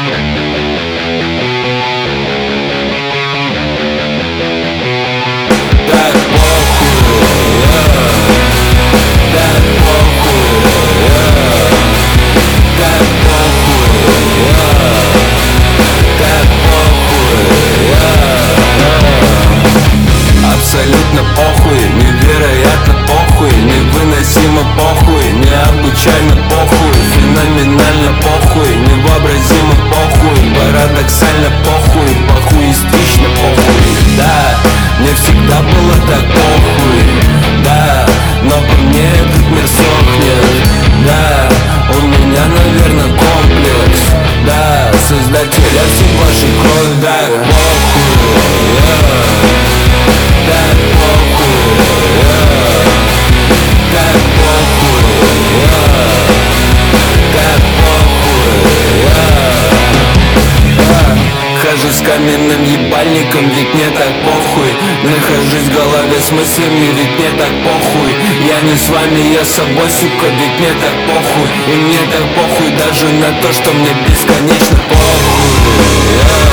Абсолютно похуй, невероятно похуй, невыносимо похуй, необычайно похуй, феноменально похуй, невообразимо похуй, парадоксально похуй, похуистично похуй. Да, мне всегда было так похуй, да, но по мне этот мир сохнет. Да, у меня, наверное, комплекс, да, создателя всей вашей крови. Да, похуй, так похуй, так похуй, так похуй. Хожу с каменным ебальником, ведь мне так похуй. Нахожусь в голове с мыслями, ведь мне так похуй. Я не с вами, я с собой, сука, ведь мне так похуй. И мне так похуй даже на то, что мне бесконечно похуй.